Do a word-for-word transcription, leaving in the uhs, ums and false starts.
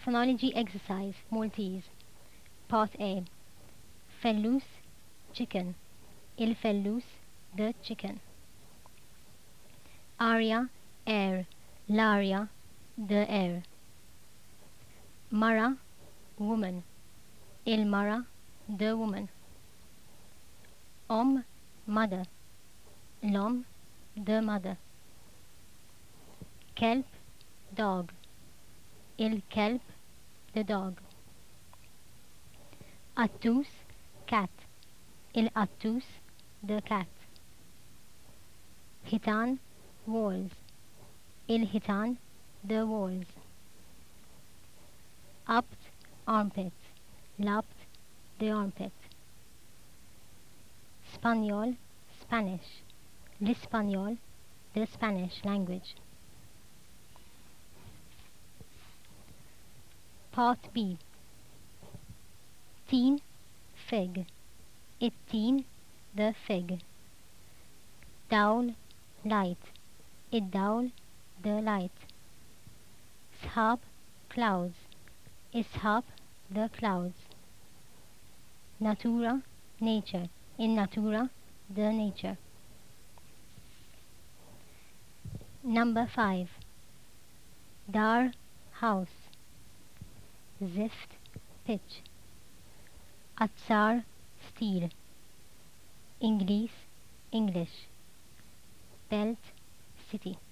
Phonology exercise, Maltese. Part A. Fellus, chicken. Il fellus, the chicken. Aria, air. L'aria, the air. Mara, woman. Il mara, the woman. Homme, mother. L'homme, the mother. Kelp, dog. Il kelp, the dog. Attus, cat. Il attus, the cat. Hitan, walls. Il hitan, the walls. Apt, armpit. L'apt, the armpit. Spaniol, Spanish. L'espagnol, the Spanish language. Part B. Teen, fig. It-teen, the fig. Dawl, light. Id-dawl, the light. Shab, clouds. Ishab, the clouds. Natura, nature. In natura, the nature. Number five. Dar, house. Zift, pitch. Atsar, steel. Inglis, English. Belt, city.